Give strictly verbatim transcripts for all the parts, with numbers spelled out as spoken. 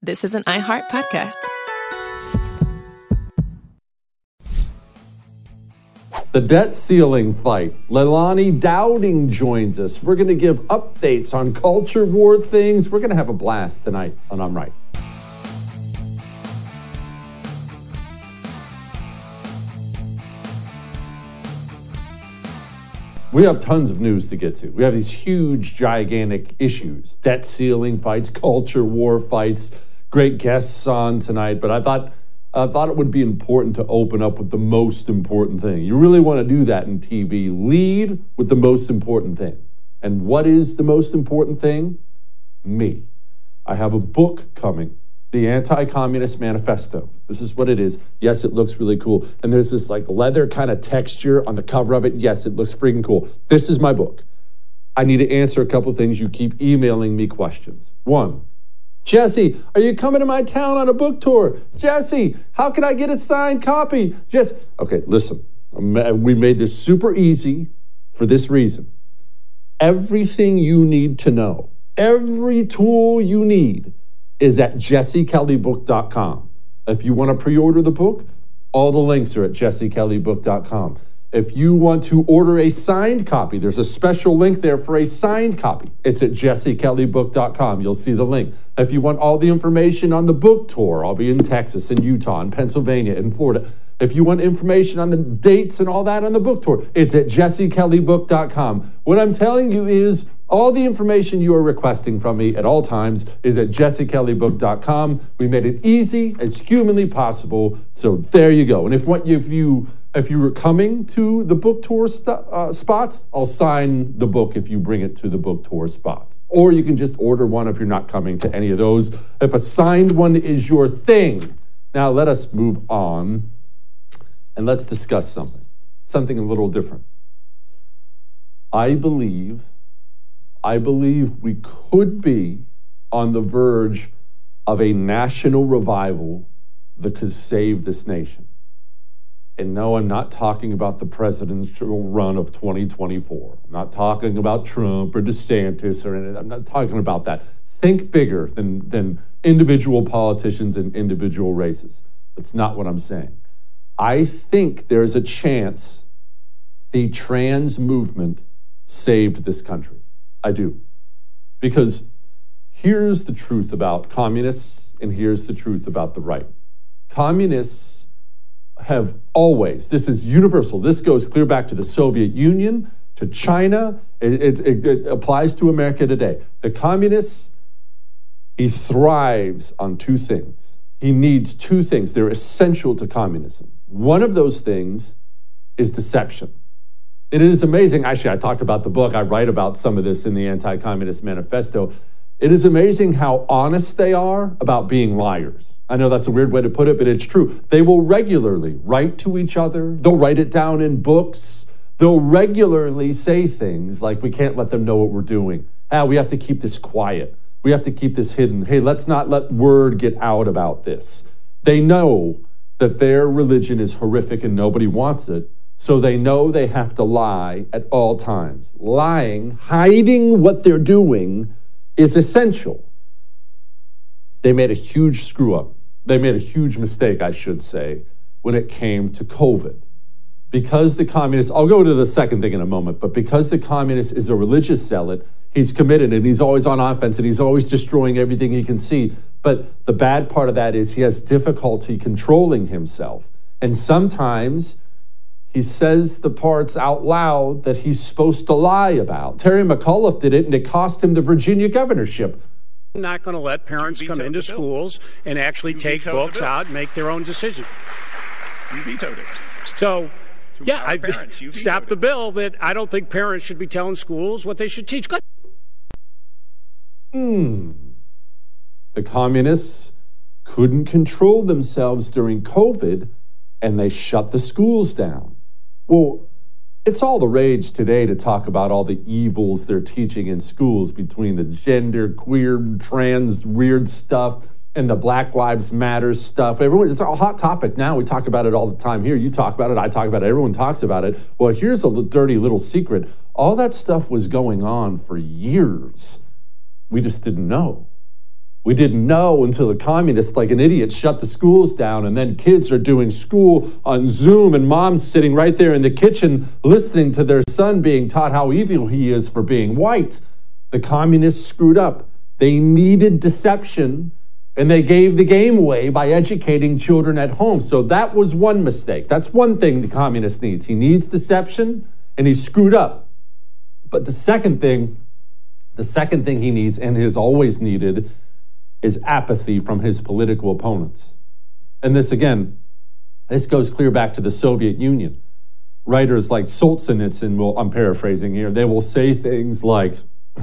This is an iHeart podcast. The debt ceiling fight. Leilani Dowding joins us. We're going to give updates on culture war things. We're going to have a blast tonight on I'm Right. We have tons of news to get to. We have these huge, gigantic issues. Debt ceiling fights, culture war fights, great guests on tonight. But I thought I thought it would be important to open up with the most important thing. You really want to do that in T V. Lead with the most important thing. And what is the most important thing? Me. I have a book coming. The Anti-Communist Manifesto. This is what it is. Yes, it looks really cool. And there's this like leather kind of texture on the cover of it. Yes, it looks freaking cool. This is my book. I need to answer a couple of things. You keep emailing me questions. One, Jesse, are you coming to my town on a book tour? Jesse, how can I get a signed copy? Jesse, okay, listen. We made this super easy for this reason. Everything you need to know, every tool you need, is at jesse kelly book dot com. If you want to pre-order the book, all the links are at jesse kelly book dot com. If you want to order a signed copy, there's a special link there for a signed copy. It's at jesse kelly book dot com. You'll see the link. If you want all the information on the book tour, I'll be in Texas, in Utah, in Pennsylvania, in Florida. If you want information on the dates and all that on the book tour, it's at jesse kelly book dot com. What I'm telling you is all the information you are requesting from me at all times is at jesse kelly book dot com. We made it easy as humanly possible, so there you go. And if what if you if you were coming to the book tour st- uh, spots, I'll sign the book if you bring it to the book tour spots. Or you can just order one if you're not coming to any of those. If a signed one is your thing. Now let us move on. And let's discuss something, something a little different. I believe, I believe we could be on the verge of a national revival that could save this nation. And no, I'm not talking about the presidential run of twenty twenty-four. I'm not talking about Trump or DeSantis or anything. I'm not talking about that. Think bigger than, than individual politicians and individual races. That's not what I'm saying. I think there's a chance the trans movement saved this country. I do. Because here's the truth about communists, and here's the truth about the right. Communists have always, this is universal, this goes clear back to the Soviet Union, to China, it, it, it applies to America today. The communists, he thrives on two things. He needs two things. They're essential to communism. One of those things is deception. It is amazing. Actually, I talked about the book. I write about some of this in the Anti-Communist Manifesto. It is amazing how honest they are about being liars. I know that's a weird way to put it, but it's true. They will regularly write to each other. They'll write it down in books. They'll regularly say things like, we can't let them know what we're doing. Ah, we have to keep this quiet. We have to keep this hidden. Hey, let's not let word get out about this. They know that their religion is horrific and nobody wants it, so they know they have to lie at all times. Lying, hiding what they're doing is essential. They made a huge screw up. They made a huge mistake, I should say, when it came to COVID. Because the communist, I'll go to the second thing in a moment, but because the communist is a religious zealot, he's committed and he's always on offense and he's always destroying everything he can see. But the bad part of that is he has difficulty controlling himself. And sometimes he says the parts out loud that he's supposed to lie about. Terry McAuliffe did it and it cost him the Virginia governorship. I'm not going to let parents come into schools and actually take books out and make their own decision. You vetoed it. So, yeah, I parents, stopped the bill that I don't think parents should be telling schools what they should teach. Good. Hmm. The communists couldn't control themselves during COVID and they shut the schools down. Well, it's all the rage today to talk about all the evils they're teaching in schools between the gender, queer, trans, weird stuff and the Black Lives Matter stuff. Everyone, it's a hot topic now. We talk about it all the time here. You talk about it. I talk about it. Everyone talks about it. Well, here's a l- dirty little secret. All that stuff was going on for years. We just didn't know. We didn't know until the communists, like an idiot, shut the schools down, and then kids are doing school on Zoom, and mom's sitting right there in the kitchen listening to their son being taught how evil he is for being white. The communists screwed up. They needed deception, and they gave the game away by educating children at home. So that was one mistake. That's one thing the communist needs. He needs deception, and he screwed up. But the second thing, the second thing he needs, and has always needed, is apathy from his political opponents. And this, again, this goes clear back to the Soviet Union. Writers like Solzhenitsyn, will, I'm paraphrasing here, they will say things like,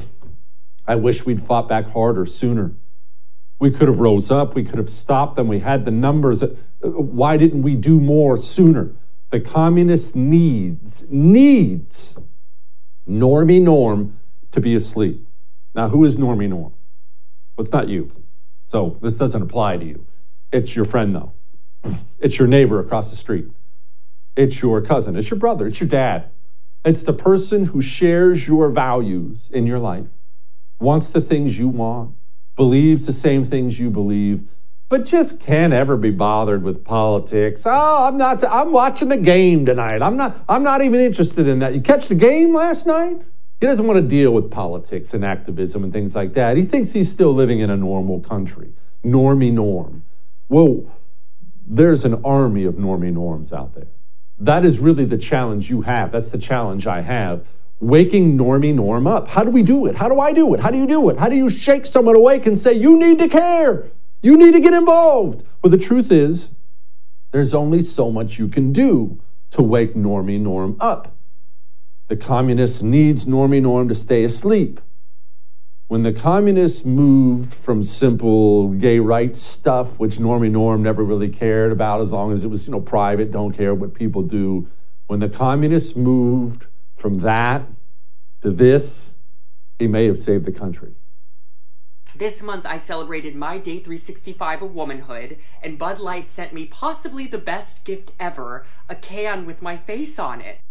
I wish we'd fought back harder sooner. We could have rose up, we could have stopped them, we had the numbers. Why didn't we do more sooner? The communist needs, needs Normie Norm to be asleep. Now, who is Normie Norm? Well, it's not you. So this doesn't apply to you. It's your friend, though. It's your neighbor across the street. It's your cousin. It's your brother. It's your dad. It's the person who shares your values in your life, wants the things you want, believes the same things you believe, but just can't ever be bothered with politics. Oh, I'm not. I'm watching the game tonight. I'm not. I'm not even interested in that. You catch the game last night? He doesn't want to deal with politics and activism and things like that. He thinks he's still living in a normal country. Normie Norm. Well, there's an army of Normie Norms out there. That is really the challenge you have. That's the challenge I have. Waking Normie Norm up. How do we do it? How do I do it? How do you do it? How do you shake someone awake and say, you need to care. You need to get involved? Well, the truth is, there's only so much you can do to wake Normie Norm up. The communist needs Normie Norm to stay asleep. When the communists moved from simple gay rights stuff, which Normie Norm never really cared about as long as it was, you know, private, don't care what people do. When the communists moved from that to this, he may have saved the country. This month, I celebrated my day three sixty-five of womanhood, and Bud Light sent me possibly the best gift ever, a can with my face on it.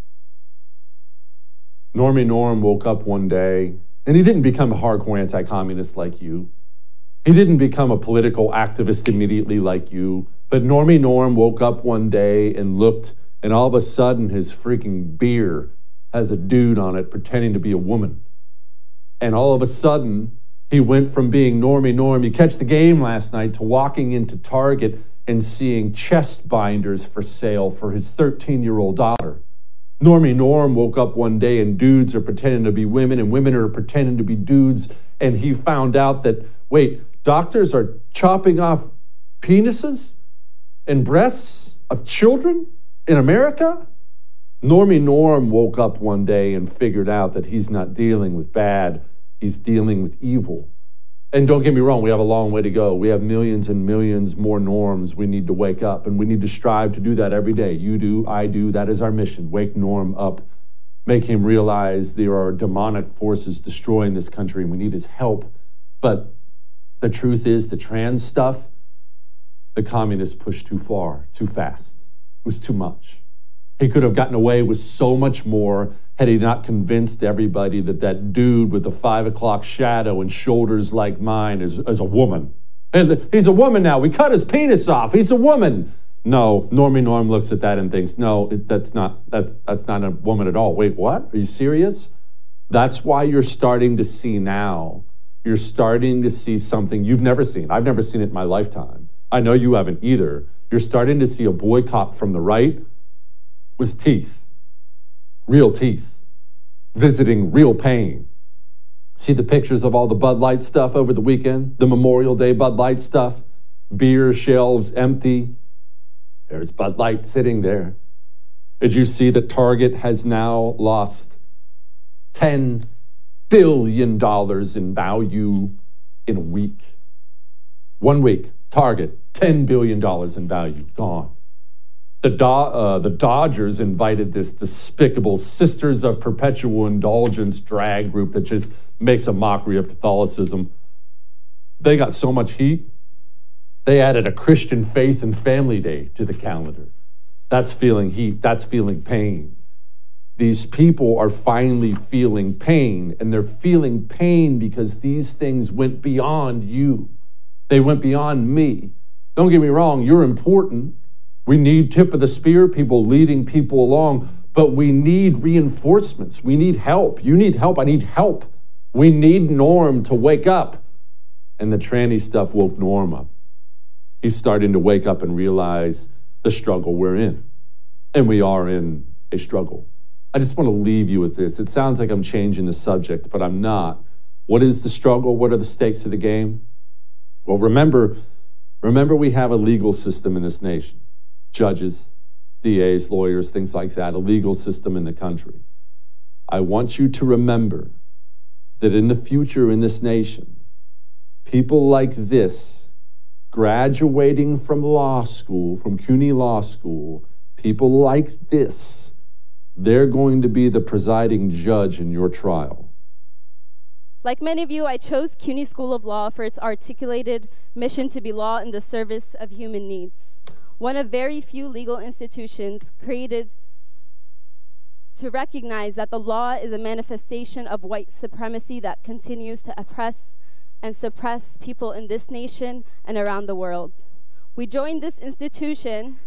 Normie Norm woke up one day, and he didn't become a hardcore anti-communist like you. He didn't become a political activist immediately like you. But Normie Norm woke up one day and looked, and all of a sudden his freaking beer has a dude on it pretending to be a woman. And all of a sudden, he went from being Normie Norm, you catch the game last night, to walking into Target and seeing chest binders for sale for his thirteen-year-old daughter. Normie Norm woke up one day and dudes are pretending to be women and women are pretending to be dudes. And he found out that, wait, doctors are chopping off penises and breasts of children in America? Normie Norm woke up one day and figured out that he's not dealing with bad, he's dealing with evil. And don't get me wrong, we have a long way to go. We have millions and millions more norms we need to wake up, and we need to strive to do that every day. You do, I do, that is our mission. Wake Norm up. Make him realize there are demonic forces destroying this country, and we need his help. But the truth is, the trans stuff, the communists pushed too far, too fast. It was too much. He could have gotten away with so much more had he not convinced everybody that that dude with the five o'clock shadow and shoulders like mine is, is a woman. And he's a woman now. We cut his penis off. He's a woman. No, Normie Norm looks at that and thinks, no, it, that's not that, that's not a woman at all. Wait, what? Are you serious? That's why you're starting to see now. You're starting to see something you've never seen. I've never seen it in my lifetime. I know you haven't either. You're starting to see a boycott from the right with teeth, real teeth, visiting real pain. See the pictures of all the Bud Light stuff over the weekend? The Memorial Day Bud Light stuff? Beer shelves empty. There's Bud Light sitting there. Did you see that Target has now lost ten billion dollars in value in a week? One week, Target, ten billion dollars in value, gone. The, Do- uh, the Dodgers invited this despicable Sisters of Perpetual Indulgence drag group that just makes a mockery of Catholicism. They got so much heat, they added a Christian Faith and Family Day to the calendar. That's feeling heat. That's feeling pain. These people are finally feeling pain, and they're feeling pain because these things went beyond you. They went beyond me. Don't get me wrong, you're important. We need tip of the spear people leading people along, but we need reinforcements. We need help. You need help. I need help. We need Norm to wake up. And the tranny stuff woke Norm up. He's starting to wake up and realize the struggle we're in. And we are in a struggle. I just want to leave you with this. It sounds like I'm changing the subject, but I'm not. What is the struggle? What are the stakes of the game? Well, remember, remember we have a legal system in this nation. Judges, D As, lawyers, things like that, a legal system in the country. I want you to remember that in the future in this nation, people like this, graduating from law school, from CUNY Law School, people like this, they're going to be the presiding judge in your trial. Like many of you, I chose CUNY School of Law for its articulated mission to be law in the service of human needs. One of very few legal institutions created to recognize that the law is a manifestation of white supremacy that continues to oppress and suppress people in this nation and around the world. We joined this institution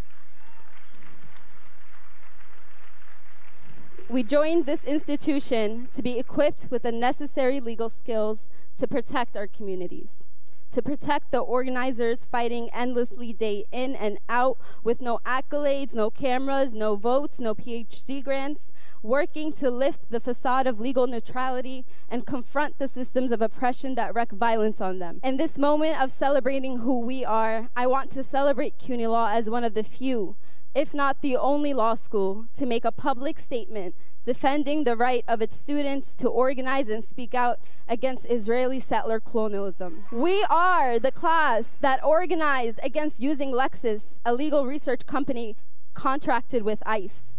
We joined this institution to be equipped with the necessary legal skills to protect our communities, to protect the organizers fighting endlessly day in and out with no accolades, no cameras, no votes, no P H D grants, working to lift the facade of legal neutrality and confront the systems of oppression that wreak violence on them. In this moment of celebrating who we are, I want to celebrate CUNY Law as one of the few, if not the only law school, to make a public statement defending the right of its students to organize and speak out against Israeli settler colonialism. We are the class that organized against using Lexis, a legal research company contracted with ICE.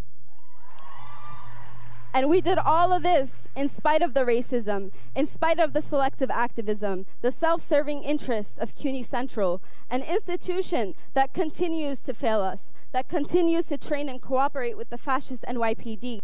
And we did all of this in spite of the racism, in spite of the selective activism, the self-serving interests of CUNY Central, an institution that continues to fail us, that continues to train and cooperate with the fascist N Y P D.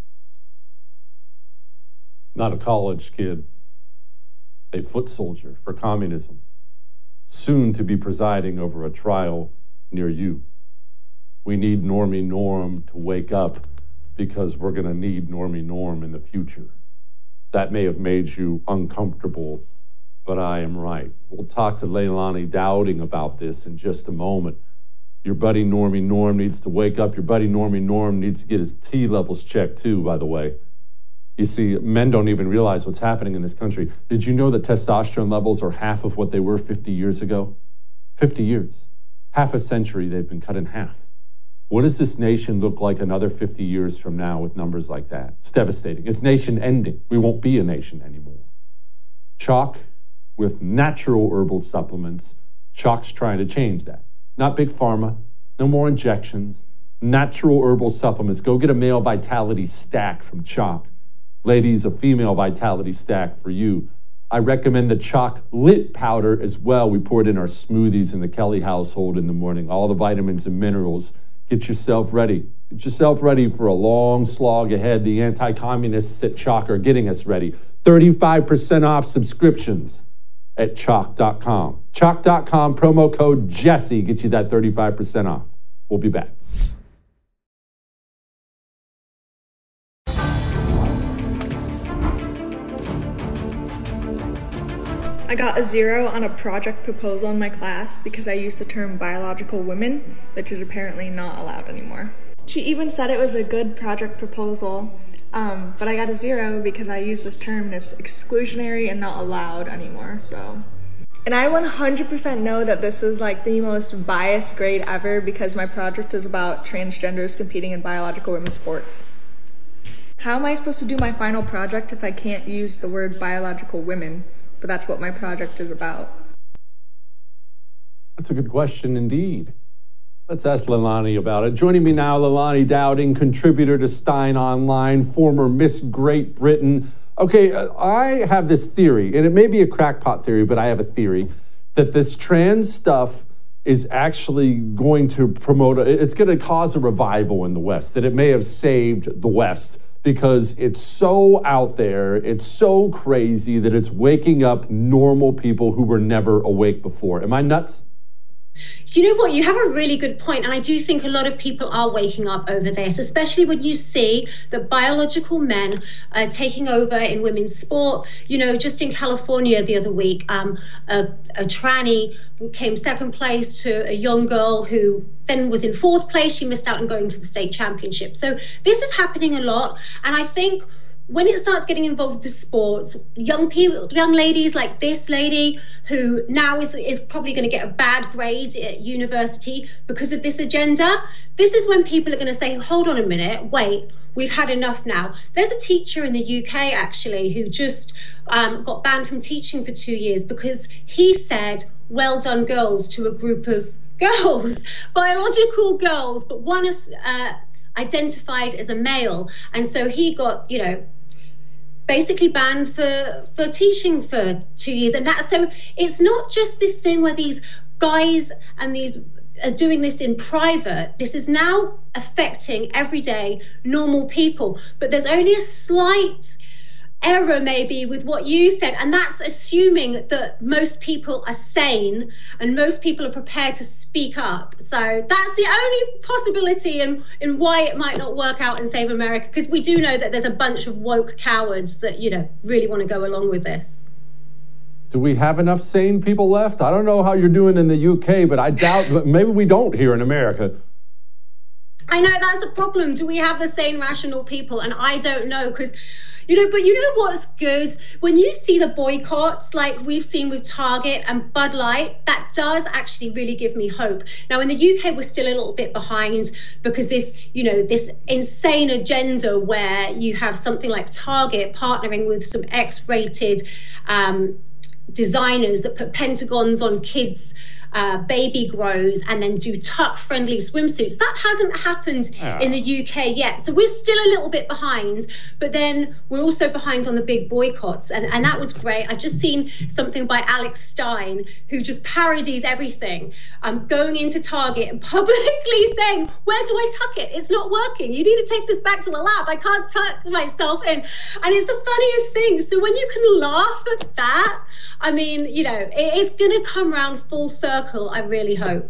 Not a college kid, a foot soldier for communism, soon to be presiding over a trial near you. We need Normie Norm to wake up because we're going to need Normie Norm in the future. That may have made you uncomfortable, but I am right. We'll talk to Leilani Dowding about this in just a moment. Your buddy Normie Norm needs to wake up. Your buddy Normie Norm needs to get his T levels checked too, by the way. You see, men don't even realize what's happening in this country. Did you know that testosterone levels are half of what they were fifty years ago? fifty years. Half a century they've been cut in half. What does this nation look like another fifty years from now with numbers like that? It's devastating. It's nation ending. We won't be a nation anymore. Chalk with natural herbal supplements. Chalk's trying to change that. Not big pharma, no more injections, natural herbal supplements. Go get a male vitality stack from Chalk. Ladies, a female vitality stack for you. I recommend the Chalk Lit powder as well. We pour it in our smoothies in the Kelly household in the morning. All the vitamins and minerals. Get yourself ready. Get yourself ready for a long slog ahead. The anti-communists at Chalk are getting us ready. thirty-five percent off subscriptions at chalk dot com. chalk dot com, promo code Jesse, get you that thirty-five percent off. We'll be back. I got a zero on a project proposal in my class because I used the term biological women, which is apparently not allowed anymore. She even said it was a good project proposal, um, but I got a zero because I used this term and it's exclusionary and not allowed anymore, so. And I one hundred percent know that this is like the most biased grade ever because my project is about transgenders competing in biological women's sports. How am I supposed to do my final project if I can't use the word biological women? But that's what my project is about. That's a good question indeed. Let's ask Leilani about it. Joining me now, Leilani Dowding, contributor to Stein Online, former Miss Great Britain. Okay, I have this theory, and it may be a crackpot theory, but I have a theory, that this trans stuff is actually going to promote, it's going to cause a revival in the West, that it may have saved the West because it's so out there, it's so crazy that it's waking up normal people who were never awake before. Am I nuts? Do you know what? You have a really good point, and I do think a lot of people are waking up over this, especially when you see that biological men are taking over in women's sport. You know, just in California the other week, um, a, a tranny came second place to a young girl who then was in fourth place. She missed out on going to the state championship. So this is happening a lot, and I think when it starts getting involved with sports, young people, young ladies like this lady who now is, is probably going to get a bad grade at university because of this agenda, this is when people are going to say, hold on a minute, wait, we've had enough now. There's a teacher in the U K actually who just um, got banned from teaching for two years because he said, well done girls, to a group of girls, biological girls, but one is uh, identified as a male. And so he got, you know, basically banned for for teaching for two years. And that, so it's not just this thing where these guys and these are doing this in private. This is now affecting everyday normal people, but there's only a slight error maybe with what you said, and that's assuming that most people are sane and most people are prepared to speak up. So that's the only possibility in, in why it might not work out and save America, because we do know that there's a bunch of woke cowards that, you know, really want to go along with this. Do we have enough sane people left? I don't know how you're doing in the U K, but I doubt, maybe we don't here in America. I know that's a problem. Do we have the sane, rational people? And I don't know, because You know, but you know what's good? When you see the boycotts like we've seen with Target and Bud Light, that does actually really give me hope. Now, in the U K, we're still a little bit behind because this, you know, this insane agenda where you have something like Target partnering with some X-rated um, designers that put pentagons on kids' Uh, baby grows and then do tuck-friendly swimsuits. That hasn't happened yeah. in the U K yet. So we're still a little bit behind, but then we're also behind on the big boycotts. And, and that was great. I've just seen something by Alex Stein, who just parodies everything, um, going into Target and publicly saying, where do I tuck it? It's not working. You need to take this back to the lab. I can't tuck myself in. And it's the funniest thing. So when you can laugh at that, I mean, you know, it, it's going to come around full circle, I really hope.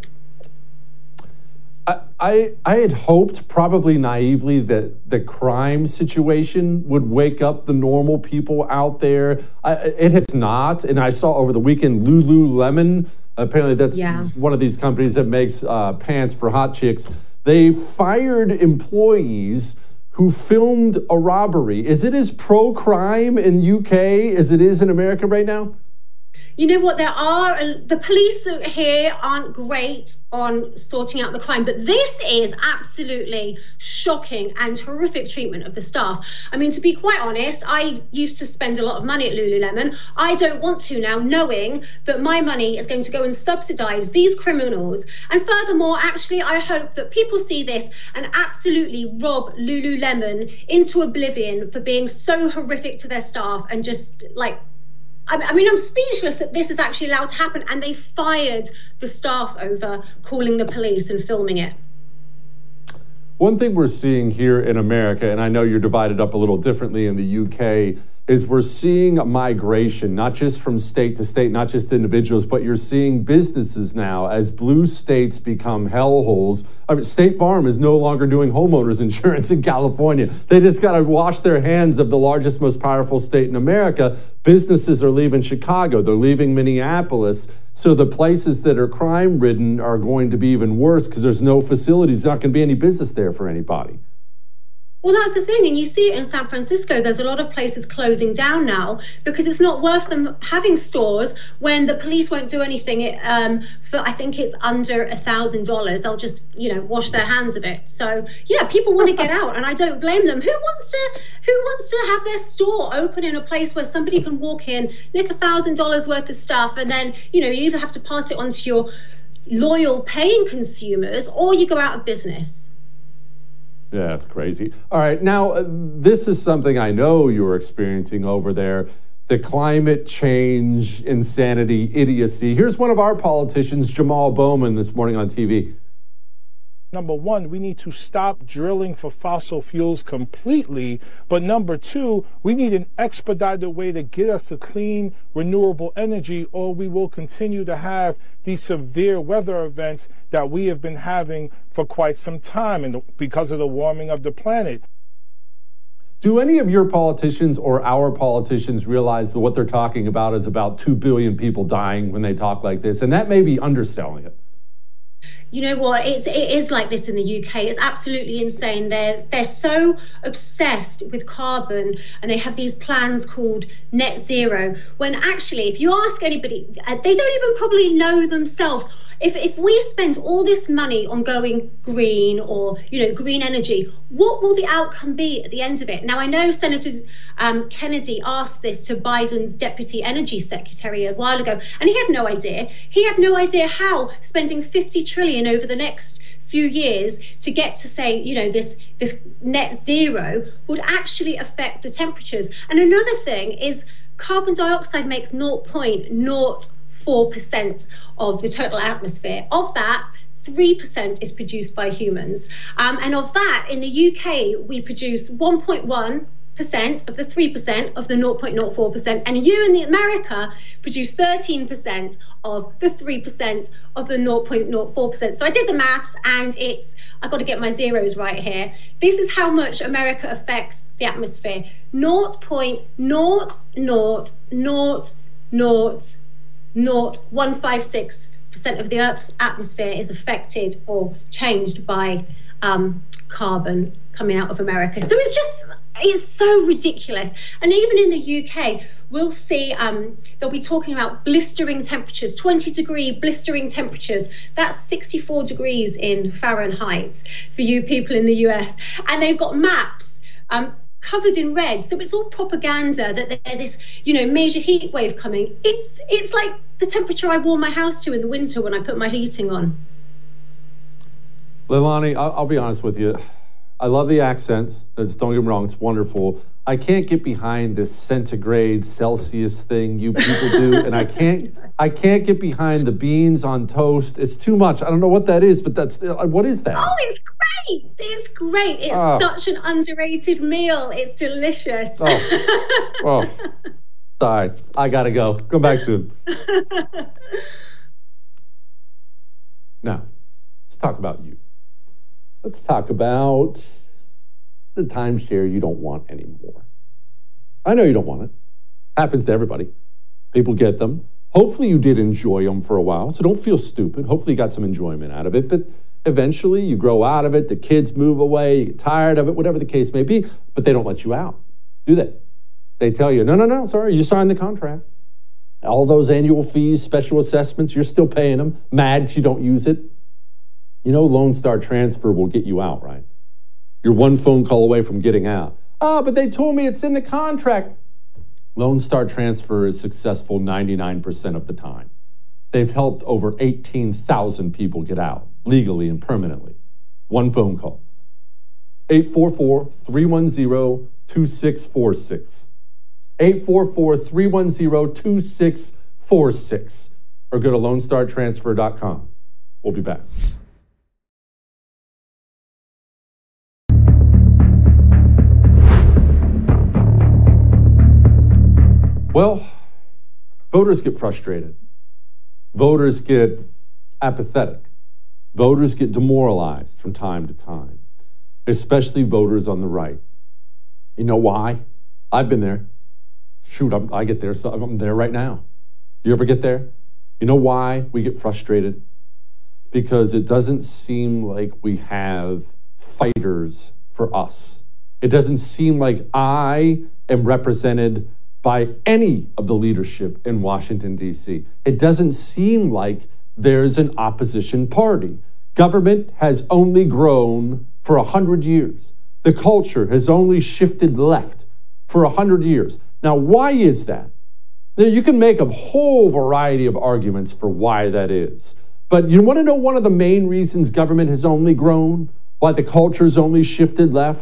I, I, I had hoped, probably naively, that the crime situation would wake up the normal people out there. I, it has not. And I saw over the weekend Lululemon, apparently that's yeah. one of these companies that makes uh, pants for hot chicks. They fired employees who filmed a robbery. Is it as pro-crime in U K as it is in America right now? You know what, there are, the police here aren't great on sorting out the crime, but this is absolutely shocking and horrific treatment of the staff. I mean, to be quite honest, I used to spend a lot of money at Lululemon. I don't want to now, knowing that my money is going to go and subsidize these criminals. And furthermore, actually, I hope that people see this and absolutely rob Lululemon into oblivion for being so horrific to their staff and just like, I mean, I'm speechless that this is actually allowed to happen, and they fired the staff over calling the police and filming it. One thing we're seeing here in America, and I know you're divided up a little differently in the U K, is we're seeing migration, not just from state to state, not just individuals, but you're seeing businesses now as blue states become hellholes. I mean, State Farm is no longer doing homeowners insurance in California. They just got to wash their hands of the largest, most powerful state in America. Businesses are leaving Chicago. They're leaving Minneapolis. So the places that are crime-ridden are going to be even worse because there's no facilities. There's not going to be any business there for anybody. Well, that's the thing, and you see it in San Francisco. There's a lot of places closing down now because it's not worth them having stores when the police won't do anything um, for, I think it's under a thousand dollars. They'll just, you know, wash their hands of it. So yeah, people want to get out, and I don't blame them. Who wants to? Who wants to have their store open in a place where somebody can walk in, nick a thousand dollars worth of stuff, and then you know you either have to pass it on to your loyal paying consumers or you go out of business. Yeah, that's crazy. All right, now uh, this is something I know you're experiencing over there. the climate change insanity, idiocy. Here's one of our politicians, Jamal Bowman, this morning on T V. Number one, we need to stop drilling for fossil fuels completely. But number two, we need an expedited way to get us to clean, renewable energy, or we will continue to have these severe weather events that we have been having for quite some time and because of the warming of the planet. Do any of your politicians or our politicians realize that what they're talking about is about two billion people dying when they talk like this? And that may be underselling it. You know what? It's it is like this in the U K. It's absolutely insane. They're they're so obsessed with carbon, and they have these plans called net zero. When actually, if you ask anybody, they don't even probably know themselves. If if we spend all this money on going green or you know green energy, what will the outcome be at the end of it? Now I know Senator um, Kennedy asked this to Biden's Deputy Energy Secretary a while ago, and he had no idea. He had no idea how spending fifty trillion over the next few years to get to say you know this this net zero would actually affect the temperatures. And another thing is carbon dioxide makes zero point zero four percent of the total atmosphere. Of that, three percent is produced by humans. Um, and of that, in the U K, we produce one point one percent of the three percent of the zero point zero four percent. And you in the America produce thirteen percent of the three percent of the zero point zero four percent. So I did the maths, and it's, I've got to get my zeros right here. This is how much America affects the atmosphere. zero point zero zero zero zero zero one five six percent of the Earth's atmosphere is affected or changed by um, carbon coming out of America. So it's just, it's so ridiculous. And even in the U K, we'll see, um, they'll be talking about blistering temperatures, twenty degree blistering temperatures. That's sixty-four degrees in Fahrenheit for you people in the U S. And they've got maps um, covered in red. So it's all propaganda that there's this, you know, major heat wave coming. It's it's like the temperature I warm my house to in the winter when I put my heating on. Leilani, I'll, I'll be honest with you. I love the accents. It's, don't get me wrong, it's wonderful. I can't get behind this centigrade Celsius thing you people do, and I can't I can't get behind the beans on toast. It's too much. I don't know what that is, but that's what is that? Oh, it's great. It's great. It's oh. such an underrated meal. It's delicious. Oh, oh. All right, I gotta go. Come back soon. Now, let's talk about you. Let's talk about the timeshare you don't want anymore. I know you don't want it. Happens to everybody. People get them. Hopefully you did enjoy them for a while, so don't feel stupid. Hopefully you got some enjoyment out of it, but eventually you grow out of it, the kids move away, you get tired of it, whatever the case may be, but they don't let you out, do they? They tell you, no, no, no, sorry, you signed the contract. All those annual fees, special assessments, you're still paying them, mad because you don't use it. You know Lone Star Transfer will get you out, right? You're one phone call away from getting out. Ah, oh, but they told me it's in the contract. Lone Star Transfer is successful ninety-nine percent of the time. They've helped over eighteen thousand people get out, legally and permanently. One phone call. eight four four, three one zero, two six four six. eight four four, three one zero, two six four six. Or go to lone star transfer dot com. We'll be back. Well, voters get frustrated. Voters get apathetic. Voters get demoralized from time to time, especially voters on the right. You know why? I've been there. Shoot, I'm, I get there, so I'm there right now. Do you ever get there? You know why we get frustrated? Because it doesn't seem like we have fighters for us. It doesn't seem like I am represented by any of the leadership in Washington, D C. It doesn't seem like there's an opposition party. Government has only grown for a hundred years. The culture has only shifted left for a hundred years. Now, why is that? Now, you can make a whole variety of arguments for why that is. But you want to know one of the main reasons government has only grown? Why the culture's only shifted left?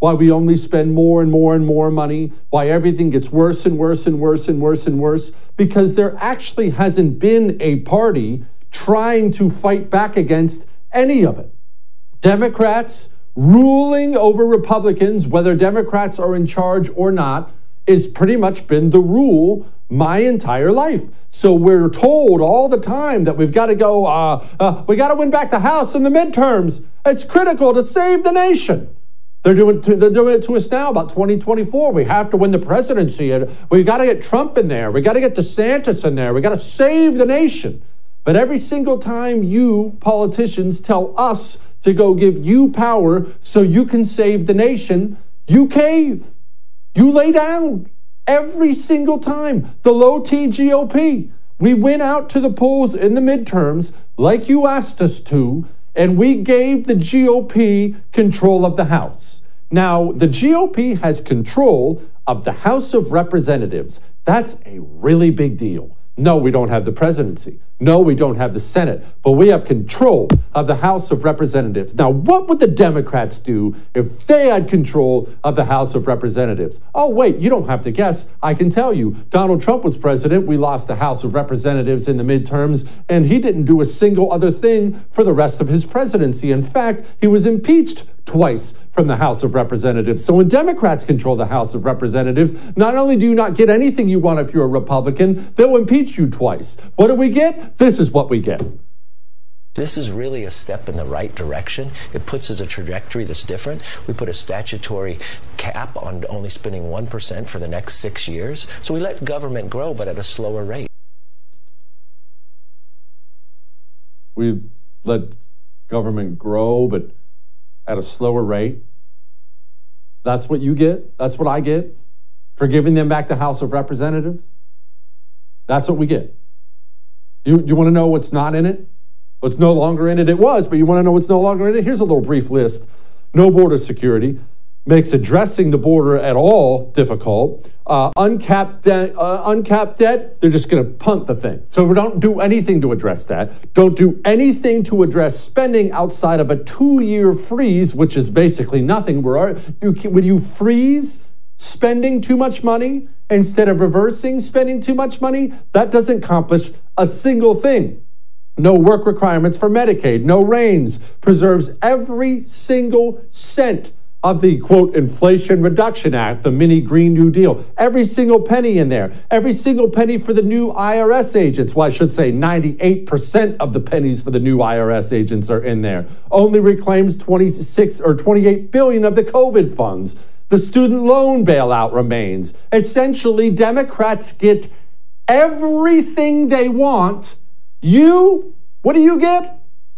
why we only spend more and more and more money, why everything gets worse and worse and worse and worse and worse, because there actually hasn't been a party trying to fight back against any of it. Democrats ruling over Republicans, whether Democrats are in charge or not, is pretty much been the rule my entire life. So we're told all the time that we've got to go, uh, uh, we got to win back the House in the midterms. It's critical to save the nation. They're doing, to, they're doing it to us now about twenty twenty-four. We have to win the presidency. We got to get Trump in there. We got to get DeSantis in there. We got to save the nation. But every single time you politicians tell us to go give you power so you can save the nation, you cave. You lay down every single time. The low T G O P. We went out to the polls in the midterms like you asked us to, and we gave the G O P control of the House. Now, the G O P has control of the House of Representatives. That's a really big deal. No, we don't have the presidency. No, we don't have the Senate, but we have control of the House of Representatives. Now, what would the Democrats do if they had control of the House of Representatives? Oh, wait, you don't have to guess. I can tell you. Donald Trump was president. We lost the House of Representatives in the midterms, and he didn't do a single other thing for the rest of his presidency. In fact, he was impeached twice from the House of Representatives. So when Democrats control the House of Representatives, not only do you not get anything you want if you're a Republican, they'll impeach you twice. What do we get? This is what we get. This is really a step in the right direction. It puts us a trajectory that's different. We put a statutory cap on only spending one percent for the next six years. So we let government grow, but at a slower rate. We let government grow, but at a slower rate. That's what you get. That's what I get for giving them back the House of Representatives. That's what we get. You, you want to know what's not in it? What's no longer in it? It was, but you want to know what's no longer in it? Here's a little brief list. No border security. Makes addressing the border at all difficult. Uh, uncapped, de- uh, uncapped debt, they're just going to punt the thing. So we don't do anything to address that. Don't do anything to address spending outside of a two-year freeze, which is basically nothing. Where you, when you freeze spending too much money instead of reversing spending too much money, that doesn't accomplish a single thing. No work requirements for Medicaid. No reins. Preserves every single cent of the, quote, Inflation Reduction Act, the mini Green New Deal. Every single penny in there. Every single penny for the new I R S agents. Well, I should say ninety-eight percent of the pennies for the new I R S agents are in there. Only reclaims twenty-six or twenty-eight billion of the COVID funds. The student loan bailout remains. Essentially, Democrats get everything they want. You, what do you get?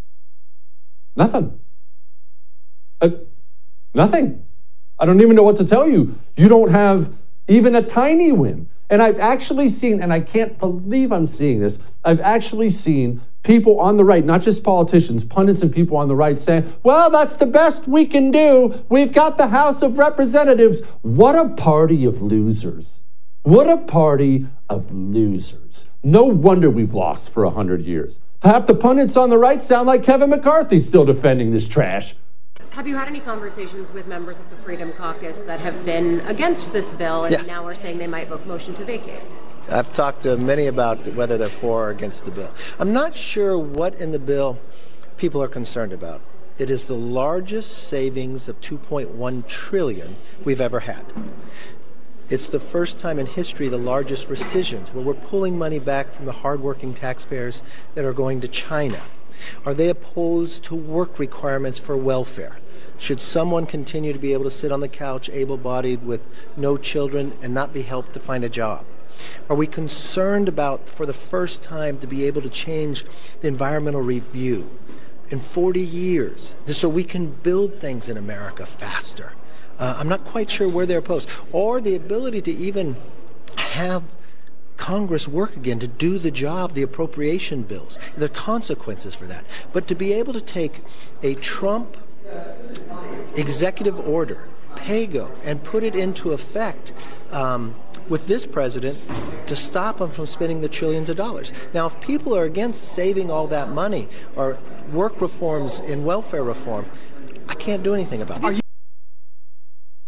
Nothing. Uh, Nothing. I don't even know what to tell you. You don't have even a tiny win. And I've actually seen, and I can't believe I'm seeing this, I've actually seen people on the right, not just politicians, pundits and people on the right saying, well, that's the best we can do. We've got the House of Representatives. What a party of losers. What a party of losers. No wonder we've lost for one hundred years. Half the pundits on the right sound like Kevin McCarthy still defending this trash. Have you had any conversations with members of the Freedom Caucus that have been against this bill and yes. now are saying they might vote motion to vacate? I've talked to many about whether they're for or against the bill. I'm not sure what in the bill people are concerned about. It is the largest savings of two point one trillion dollars we've ever had. It's the first time in history the largest rescissions, where we're pulling money back from the hardworking taxpayers that are going to China. Are they opposed to work requirements for welfare? Should someone continue to be able to sit on the couch, able-bodied, with no children, and not be helped to find a job? Are we concerned about, for the first time, to be able to change the environmental review in forty years, just so we can build things in America faster? Uh, I'm not quite sure where they're opposed. Or the ability to even have Congress work again to do the job, the appropriation bills. There are consequences for that. But to be able to take a Trump executive order, PAYGO, and put it into effect um, with this president to stop him from spending the trillions of dollars. Now, if people are against saving all that money or work reforms in welfare reform, I can't do anything about it.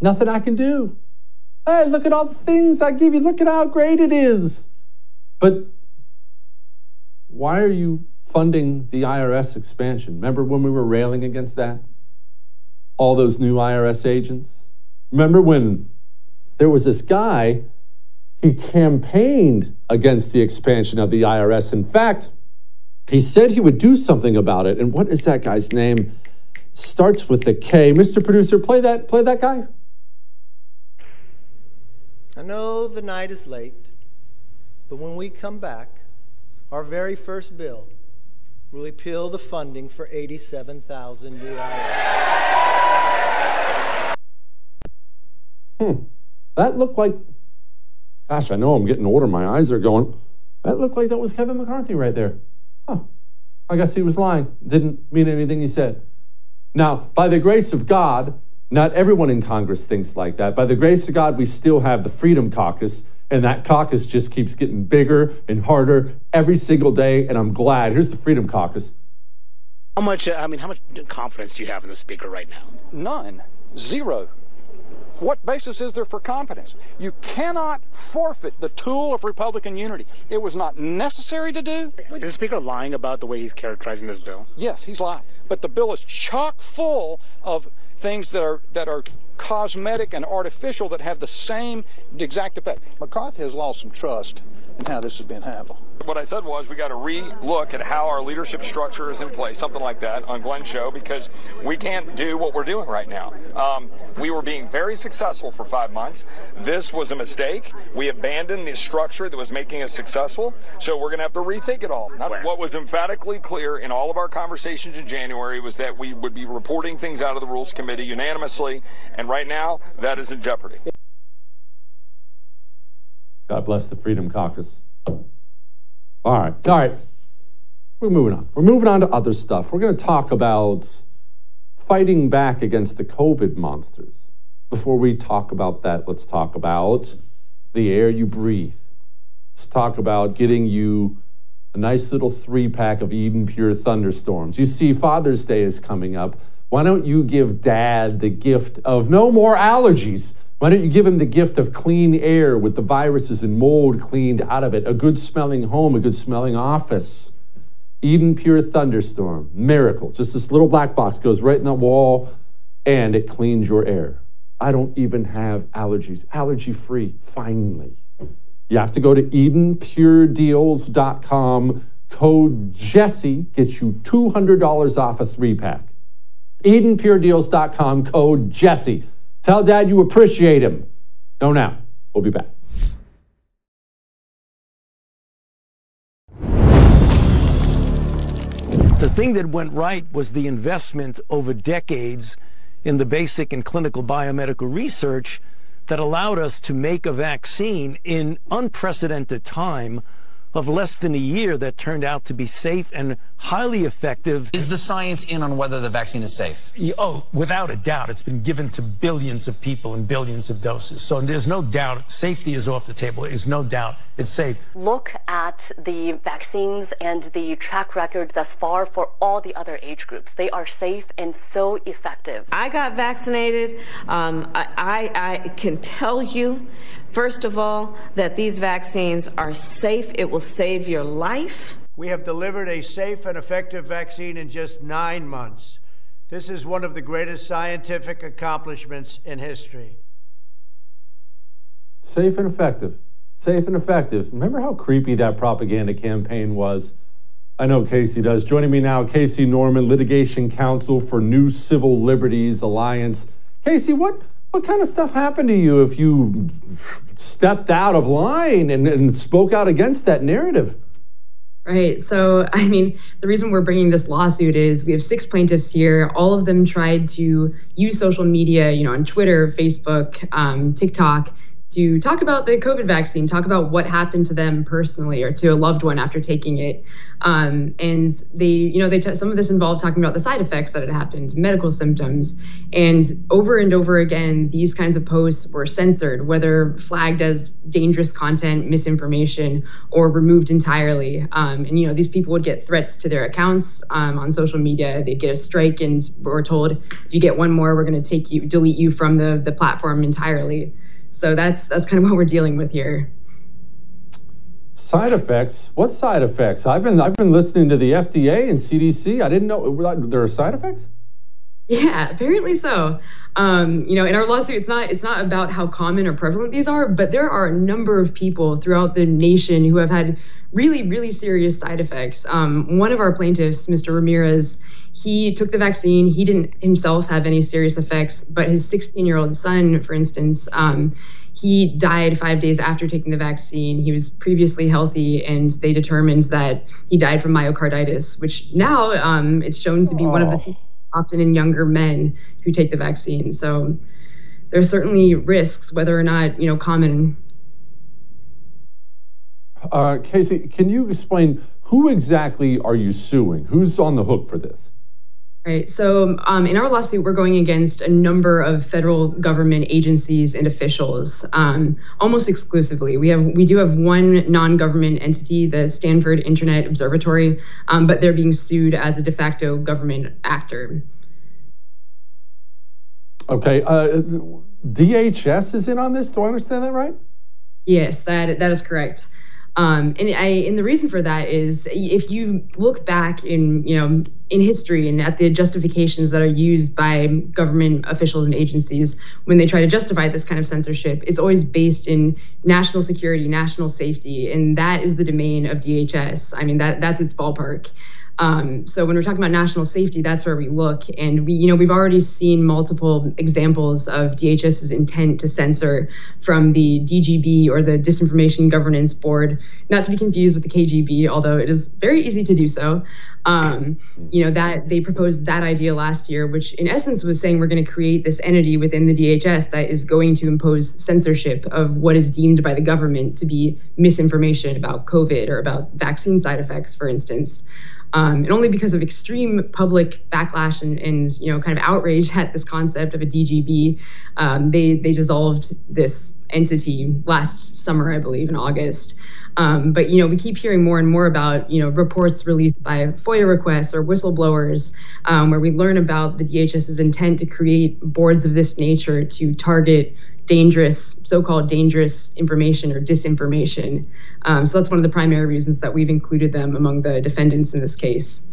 Nothing I can do. Hey, look at all the things I give you. Look at how great it is. But why are you funding the I R S expansion? Remember when we were railing against that? All those new I R S agents? Remember when there was this guy, he campaigned against the expansion of the I R S. In fact, he said he would do something about it. And what is that guy's name? Starts with a K. Mister Producer, play that, play that guy. I know the night is late, but when we come back, our very first bill will repeal the funding for eighty-seven thousand new I R S. Hmm. That looked like, gosh, I know I'm getting older. My eyes are going. That looked like that was Kevin McCarthy right there. Huh. I guess he was lying. Didn't mean anything he said. Now, by the grace of God, not everyone in Congress thinks like that. By the grace of God, we still have the Freedom Caucus, and that caucus just keeps getting bigger and harder every single day, and I'm glad. Here's the Freedom Caucus. How much, uh, I mean, how much confidence do you have in the speaker right now? None. Zero. What basis is there for confidence? You cannot forfeit the tool of Republican unity. It was not necessary to do. Is the speaker lying about the way he's characterizing this bill? Yes, he's lying. But the bill is chock full of things that are that are cosmetic and artificial that have the same exact effect. McCarthy has lost some trust in how this has been handled. What I said was we got to re-look at how our leadership structure is in place, something like that on Glenn's show, because we can't do what we're doing right now. Um, we were being very successful for five months. This was a mistake. We abandoned the structure that was making us successful, so we're going to have to rethink it all. Not, what was emphatically clear in all of our conversations in January was that we would be reporting things out of the Rules Committee unanimously, and right now that is in jeopardy. God bless the Freedom Caucus. All right, all right. We're moving on. We're moving on to other stuff. We're going to talk about fighting back against the COVID monsters. Before we talk about that, let's talk about the air you breathe. Let's talk about getting you a nice little three-pack of Eden Pure Thunderstorms. You see, Father's Day is coming up. Why don't you give Dad the gift of no more allergies? Why don't you give him the gift of clean air with the viruses and mold cleaned out of it? A good smelling home, a good smelling office. Eden Pure Thunderstorm, miracle. Just this little black box goes right in the wall and it cleans your air. I don't even have allergies. Allergy free, finally. You have to go to Eden Pure Deals dot com. Code Jesse gets you two hundred dollars off a three pack. Eden Pure Deals dot com, code Jesse. Tell Dad you appreciate him. Go now. We'll be back. The thing that went right was the investment over decades in the basic and clinical biomedical research that allowed us to make a vaccine in unprecedented time of less than a year that turned out to be safe and highly effective. Is the science in on whether the vaccine is safe? Oh, without a doubt. It's been given to billions of people in billions of doses. So there's no doubt. Safety is off the table. There's no doubt it's safe. Look at the vaccines and the track record thus far for all the other age groups. They are safe and so effective. I got vaccinated. Um, I, I, I can tell you, first of all, that these vaccines are safe. It will save your life. We have delivered a safe and effective vaccine in just nine months. This is one of the greatest scientific accomplishments in history. Safe and effective. Safe and effective. Remember how creepy that propaganda campaign was? I know Casey does. Joining me now, Casey Norman, Litigation Counsel for New Civil Liberties Alliance. Casey, what what kind of stuff happened to you if you stepped out of line and, and spoke out against that narrative? Right. So, I mean, the reason we're bringing this lawsuit is we have six plaintiffs here. All of them tried to use social media, you know, on Twitter, Facebook, um, TikTok, to talk about the COVID vaccine, talk about what happened to them personally or to a loved one after taking it. Um, and they, you know, they t- some of this involved talking about the side effects that had happened, medical symptoms. And over and over again, these kinds of posts were censored, whether flagged as dangerous content, misinformation, or removed entirely. Um, and, you know, these people would get threats to their accounts um, on social media. They'd get a strike and were told, if you get one more, we're going to take you, delete you from the, the platform entirely. So that's that's kind of what we're dealing with here. Side effects? What side effects? I've been I've been listening to the F D A and C D C. I didn't know there are side effects. Yeah, apparently so. Um, you know, in our lawsuit, it's not it's not about how common or prevalent these are, but there are a number of people throughout the nation who have had really, really serious side effects. Um, one of our plaintiffs, Mister Ramirez, he took the vaccine. He didn't himself have any serious effects, but his sixteen-year-old son, for instance, um, he died five days after taking the vaccine. He was previously healthy, and they determined that he died from myocarditis, which now um, it's shown to be oh. one of the things often in younger men who take the vaccine. So there are certainly risks, whether or not, you know, common. Uh, Casey, can you explain who exactly are you suing? Who's on the hook for this? Right. So um, in our lawsuit, we're going against a number of federal government agencies and officials, um, almost exclusively. We have we do have one non-government entity, the Stanford Internet Observatory, um, but they're being sued as a de facto government actor. Okay. Uh, D H S is in on this. Do I understand that right? Yes, that that is correct. Um, and I, and the reason for that is if you look back in, you know, in history and at the justifications that are used by government officials and agencies when they try to justify this kind of censorship, it's always based in national security, national safety, and that is the domain of D H S. I mean, that that's its ballpark. Um, so when we're talking about national safety, that's where we look. And we, you know, we've already seen multiple examples of DHS's intent to censor, from the D G B, or the Disinformation Governance Board, not to be confused with the K G B, although it is very easy to do so. Um, you know, that they proposed that idea last year, which in essence was saying we're going to create this entity within the D H S that is going to impose censorship of what is deemed by the government to be misinformation about COVID or about vaccine side effects, for instance. Um, and only because of extreme public backlash and, and, you know, kind of outrage at this concept of a D G B, um, they they dissolved this entity last summer, I believe, in August. Um, but, you know, we keep hearing more and more about, you know, reports released by FOIA requests or whistleblowers, um, where we learn about the DHS's intent to create boards of this nature to target dangerous, so-called dangerous information or disinformation. Um, so that's one of the primary reasons that we've included them among the defendants in this case.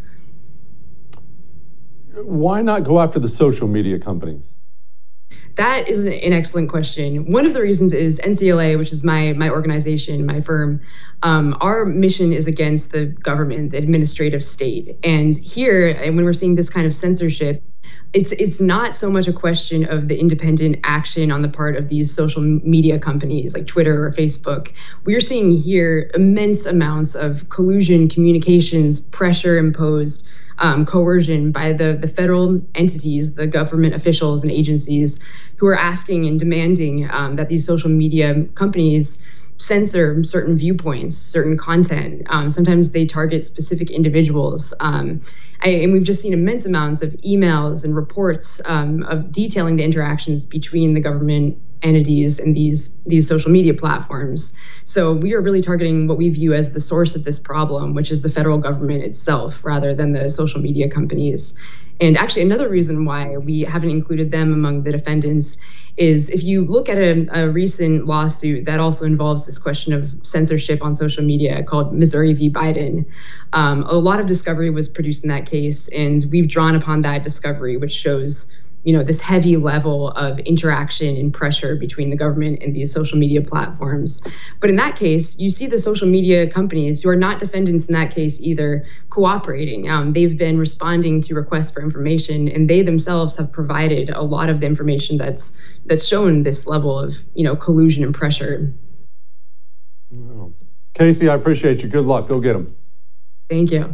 Why not go after the social media companies? That is an excellent question. One of the reasons is N C L A, which is my my organization, my firm. Um, our mission is against the government, the administrative state. And here, and when we're seeing this kind of censorship, it's it's not so much a question of the independent action on the part of these social media companies like Twitter or Facebook. We're seeing here immense amounts of collusion, communications, pressure imposed, Um, coercion by the, the federal entities, the government officials and agencies who are asking and demanding um, that these social media companies censor certain viewpoints, certain content. Um, sometimes they target specific individuals. Um, I, and we've just seen immense amounts of emails and reports um, of detailing the interactions between the government entities and these these social media platforms. So we are really targeting what we view as the source of this problem, which is the federal government itself, rather than the social media companies. And actually, another reason why we haven't included them among the defendants is if you look at a, a recent lawsuit that also involves this question of censorship on social media called Missouri v. Biden. Um, a lot of discovery was produced in that case, and we've drawn upon that discovery, which shows, you know, this heavy level of interaction and pressure between the government and these social media platforms. But in that case, you see the social media companies, who are not defendants in that case either, cooperating. Um, they've been responding to requests for information, and they themselves have provided a lot of the information that's that's shown this level of, you know, collusion and pressure. Wow. Casey, I appreciate you. Good luck. Go get them. Thank you.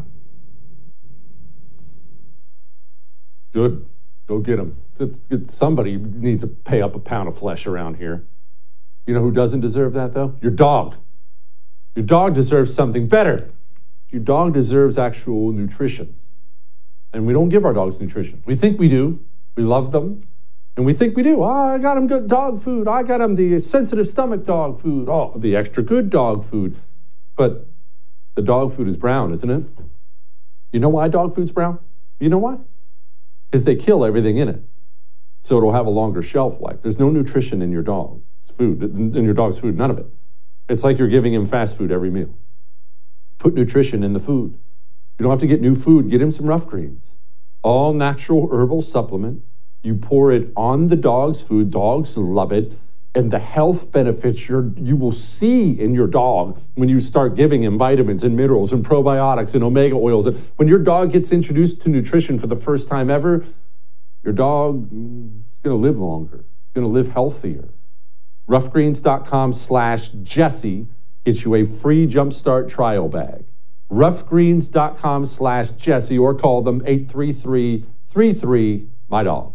Good. Go get them. Somebody needs to pay up a pound of flesh around here. You know who doesn't deserve that, though? Your dog. Your dog deserves something better. Your dog deserves actual nutrition. And we don't give our dogs nutrition. We think we do. We love them. And we think we do. Oh, I got him good dog food. I got him the sensitive stomach dog food. Oh, the extra good dog food. But the dog food is brown, isn't it? You know why dog food's brown? You know why? Because they kill everything in it. So it'll have a longer shelf life. There's no nutrition in your dog's food, in your dog's food, none of it. It's like you're giving him fast food every meal. Put nutrition in the food. You don't have to get new food. Get him some Rough Greens. All natural herbal supplement. You pour it on the dog's food. Dogs love it. And the health benefits you're, you will see in your dog when you start giving him vitamins and minerals and probiotics and omega oils. And when your dog gets introduced to nutrition for the first time ever, your dog is going to live longer, going to live healthier. roughgreens.com slash Jesse gets you a free Jumpstart trial bag. roughgreens.com slash Jesse or call them eight three three, three three, my dog.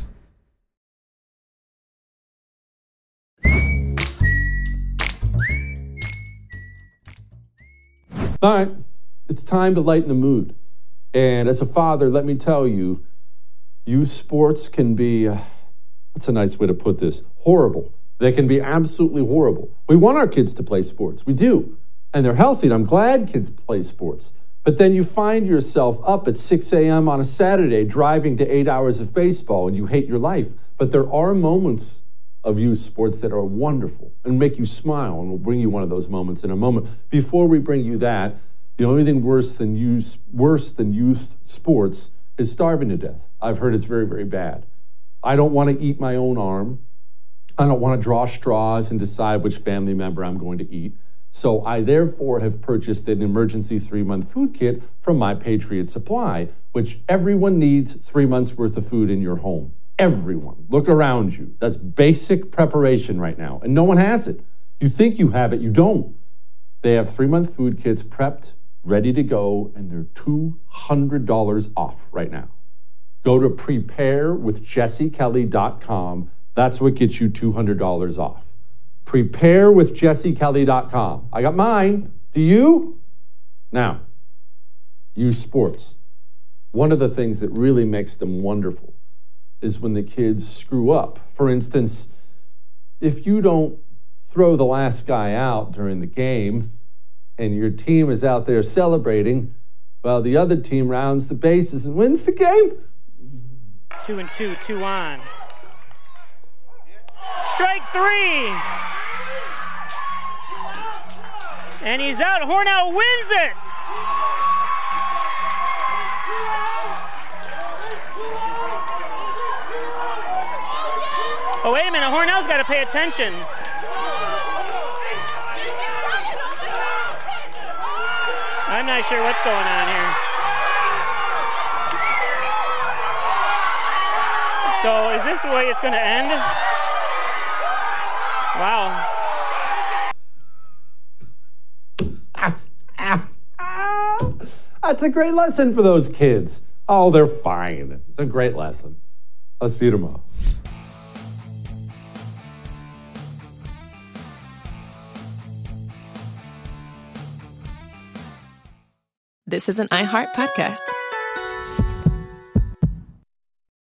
All right, it's time to lighten the mood. And as a father, let me tell you, youth sports can be, uh, what's a nice way to put this, horrible. They can be absolutely horrible. We want our kids to play sports. We do. And they're healthy, and I'm glad kids play sports. But then you find yourself up at six a.m. on a Saturday driving to eight hours of baseball, and you hate your life. But there are moments of youth sports that are wonderful and make you smile, and we'll bring you one of those moments in a moment. Before we bring you that, the only thing worse than youth, worse than youth sports is starving to death. I've heard it's very, very bad. I don't want to eat my own arm. I don't want to draw straws and decide which family member I'm going to eat. So I therefore have purchased an emergency three-month food kit from My Patriot Supply, which everyone needs three months worth of food in your home. Everyone. Look around you. That's basic preparation right now. And no one has it. You think you have it, you don't. They have three-month food kits prepped, ready to go, and they're two hundred dollars off right now. Go to prepare with jesse kelly dot com. That's what gets you two hundred dollars off. prepare with jesse kelly dot com. I got mine. Do you? Now, youth sports. One of the things that really makes them wonderful is when the kids screw up. For instance, if you don't throw the last guy out during the game and your team is out there celebrating while the other team rounds the bases and wins the game. Two and two, two on. Strike three. And he's out. Hornell wins it. Oh, wait a minute. Hornell's got to pay attention. I'm not sure what's going on here. So is this the way it's going to end? Wow. Ah, ah, ah. That's a great lesson for those kids. Oh, they're fine. It's a great lesson. I'll see you tomorrow. This is an iHeart podcast.